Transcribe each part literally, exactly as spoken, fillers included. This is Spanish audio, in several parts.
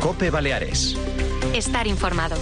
COPE Baleares. Estar informado.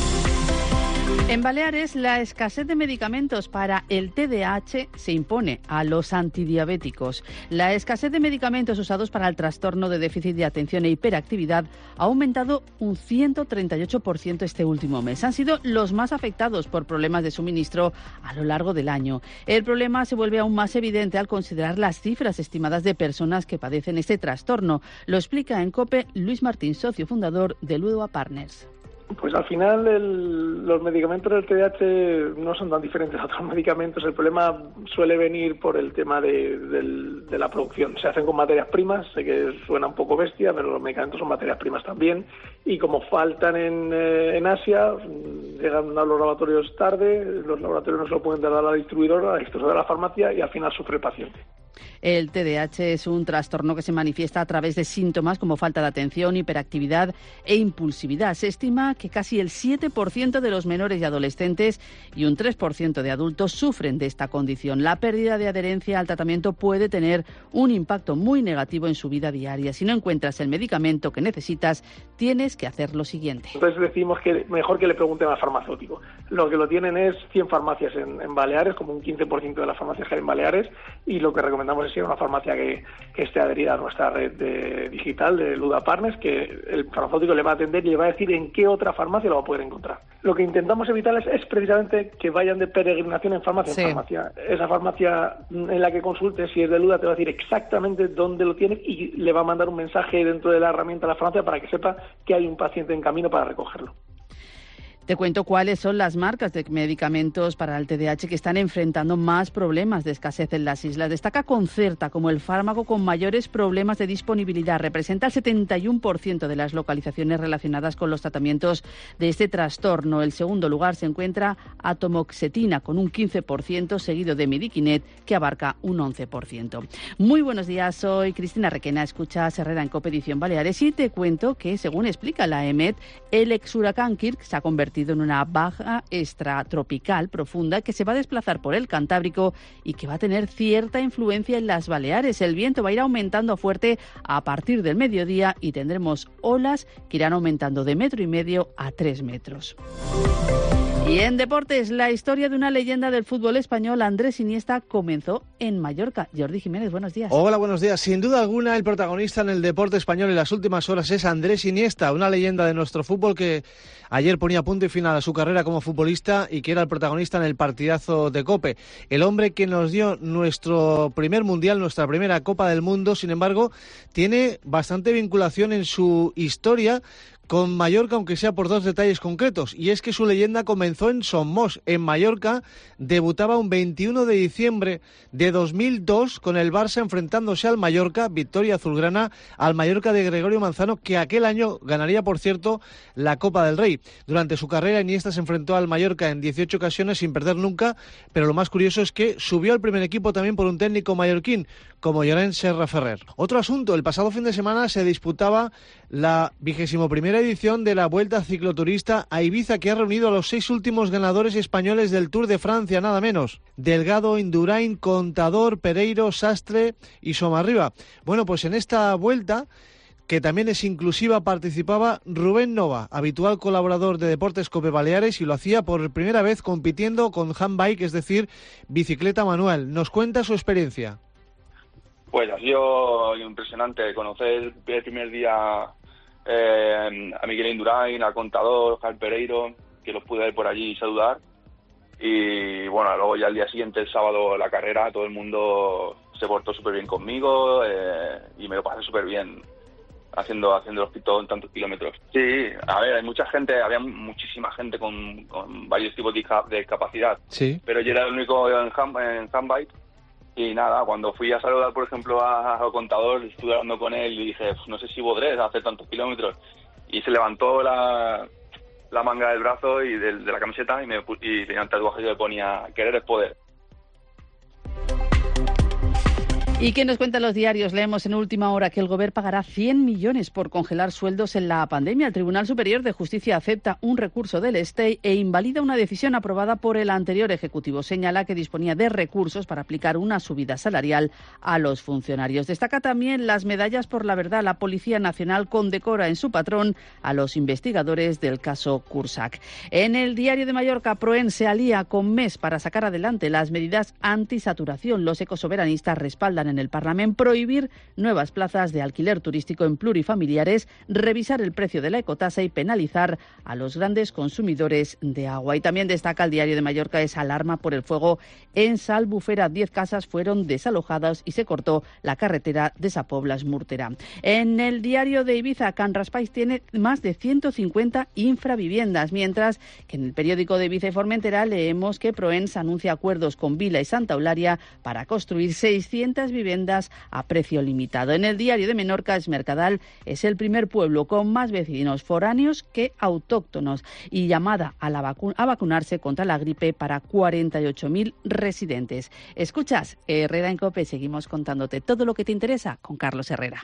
En Baleares, la escasez de medicamentos para el T D A H se impone a los antidiabéticos. La escasez de medicamentos usados para el trastorno de déficit de atención e hiperactividad ha aumentado un ciento treinta y ocho por ciento este último mes. Han sido los más afectados por problemas de suministro a lo largo del año. El problema se vuelve aún más evidente al considerar las cifras estimadas de personas que padecen este trastorno. Lo explica en COPE Luis Martín, socio fundador de Ludua Partners. Pues al final el, los medicamentos del T D A H no son tan diferentes a otros medicamentos. El problema suele venir por el tema de, de, de la producción. Se hacen con materias primas, sé que suena un poco bestia, pero los medicamentos son materias primas también. Y como faltan en, eh, en Asia, llegan a los laboratorios tarde, los laboratorios no se lo pueden dar a la distribuidora, a la distribuidora de la farmacia, y al final sufre el paciente. El T D A H es un trastorno que se manifiesta a través de síntomas como falta de atención, hiperactividad e impulsividad. Se estima que casi el siete por ciento de los menores y adolescentes y un tres por ciento de adultos sufren de esta condición. La pérdida de adherencia al tratamiento puede tener un impacto muy negativo en su vida diaria. Si no encuentras el medicamento que necesitas, tienes que hacer lo siguiente. Entonces decimos que mejor que le pregunten al farmacéutico. Lo que lo tienen es cien farmacias en, en Baleares, como un quince por ciento de las farmacias que hay en Baleares, y lo que recomendamos es ir a una farmacia que, que esté adherida a nuestra red de, digital de Ludua Partners, que el farmacéutico le va a atender y le va a decir en qué otra farmacia lo va a poder encontrar. Lo que intentamos evitar es, es precisamente que vayan de peregrinación en farmacia sí. en farmacia. Esa farmacia en la que consulte, si es de Ludua, te va a decir exactamente dónde lo tiene y le va a mandar un mensaje dentro de la herramienta de la farmacia para que sepa que hay un paciente en camino para recogerlo. Te cuento cuáles son las marcas de medicamentos para el T D A H que están enfrentando más problemas de escasez en las islas. Destaca Concerta como el fármaco con mayores problemas de disponibilidad. Representa el setenta y uno por ciento de las localizaciones relacionadas con los tratamientos de este trastorno. El segundo lugar se encuentra Atomoxetina con un quince por ciento, seguido de Mediquinet, que abarca un once por ciento. Muy buenos días, soy Cristina Requena, escuchas Herrera en COPE Edición Baleares y te cuento que, según explica la E M E T, el exhuracán Kirk se ha convertido en una baja extratropical profunda que se va a desplazar por el Cantábrico y que va a tener cierta influencia en las Baleares. El viento va a ir aumentando fuerte a partir del mediodía y tendremos olas que irán aumentando de metro y medio a tres metros. Y en deportes, la historia de una leyenda del fútbol español, Andrés Iniesta, comenzó en Mallorca. Jordi Jiménez, buenos días. Hola, buenos días. Sin duda alguna, el protagonista en el deporte español en las últimas horas es Andrés Iniesta, una leyenda de nuestro fútbol que ayer ponía punto y final a su carrera como futbolista y que era el protagonista en el partidazo de COPE. El hombre que nos dio nuestro primer mundial, nuestra primera Copa del Mundo, sin embargo, tiene bastante vinculación en su historia con Mallorca, aunque sea por dos detalles concretos, y es que su leyenda comenzó en Somos, en Mallorca. Debutaba un veintiuno de diciembre de dos mil dos con el Barça enfrentándose al Mallorca, victoria azulgrana, al Mallorca de Gregorio Manzano, que aquel año ganaría, por cierto, la Copa del Rey. Durante su carrera, Iniesta se enfrentó al Mallorca en dieciocho ocasiones sin perder nunca, pero lo más curioso es que subió al primer equipo también por un técnico mallorquín, como Llorens Serra Ferrer. Otro asunto, el pasado fin de semana se disputaba la vigésimo primera edición de la Vuelta Cicloturista a Ibiza, que ha reunido a los seis últimos ganadores españoles del Tour de Francia, nada menos. Delgado, Indurain, Contador, Pereiro, Sastre y Somarriba. Bueno, pues en esta vuelta, que también es inclusiva, participaba Rubén Nova, habitual colaborador de Deportes COPE Baleares, y lo hacía por primera vez compitiendo con handbike, es decir, bicicleta manual. Nos cuenta su experiencia. Pues ha sido impresionante conocer el primer día eh, a Miguel Indurain, al Contador, al Pereiro, que los pude ver por allí y saludar. Y bueno, luego ya el día siguiente, el sábado, la carrera, todo el mundo se portó súper bien conmigo eh, y me lo pasé súper bien haciendo haciendo los pitos en tantos kilómetros. Sí, a ver, hay mucha gente, había muchísima gente con, con varios tipos de, de discapacidad, sí. Pero yo era el único en, hand, en handbike. Y nada, cuando fui a saludar, por ejemplo, a, a Contador, estuve hablando con él y dije, pues no sé si podré hacer tantos kilómetros. Y se levantó la, la manga del brazo y de, de la camiseta y, me, y tenía un tatuaje que le ponía, querer es poder. ¿Y qué nos cuentan los diarios? Leemos en Última Hora que el Gobierno pagará cien millones por congelar sueldos en la pandemia. El Tribunal Superior de Justicia acepta un recurso del Estado e invalida una decisión aprobada por el anterior Ejecutivo. Señala que disponía de recursos para aplicar una subida salarial a los funcionarios. Destaca también las medallas por la verdad. La Policía Nacional condecora en su patrón a los investigadores del caso Cursac. En el Diario de Mallorca, Proen se alía con M E S para sacar adelante las medidas antisaturación. Los ecosoberanistas respaldan en el Parlamento prohibir nuevas plazas de alquiler turístico en plurifamiliares, revisar el precio de la ecotasa y penalizar a los grandes consumidores de agua. Y también destaca el Diario de Mallorca esa alarma por el fuego en Salbufera. Diez casas fueron desalojadas y se cortó la carretera de Sapoblas-Murtera. En el Diario de Ibiza, Can Raspais tiene más de ciento cincuenta infraviviendas, mientras que en el periódico de Ibiza y Formentera leemos que Proens anuncia acuerdos con Vila y Santa Eulalia para construir seiscientas viviendas a precio limitado. En el Diario de Menorca, Es Mercadal es el primer pueblo con más vecinos foráneos que autóctonos y llamada a, la vacu- a vacunarse contra la gripe para cuarenta y ocho mil residentes. Escuchas Herrera en COPE, seguimos contándote todo lo que te interesa con Carlos Herrera.